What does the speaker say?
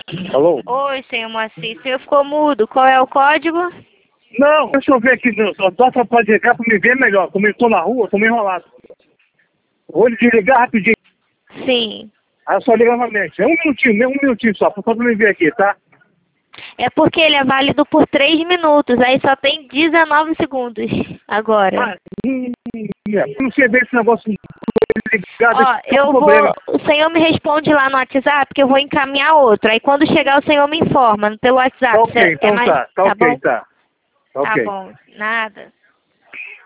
Alô? Oi, senhor Moacir. O senhor ficou mudo. Qual é o código? Não, deixa eu ver aqui. Só pode ligar pra me ver melhor. Como eu tô na rua, tô meio enrolado. Vou lhe desligar rapidinho. Sim. Aí eu só ligo novamente. É um minutinho só pra me ver aqui, tá? É porque ele é válido por 3 minutos. Aí só tem 19 segundos agora. Ah, não sei ver esse negócio ligado. Ó, eu vou... O senhor me responde lá no WhatsApp que eu vou encaminhar outro. Aí quando chegar o senhor me informa pelo WhatsApp. Tá ok, então É mais... tá. Tá ok, bom? tá. Tá Ok. bom. Nada.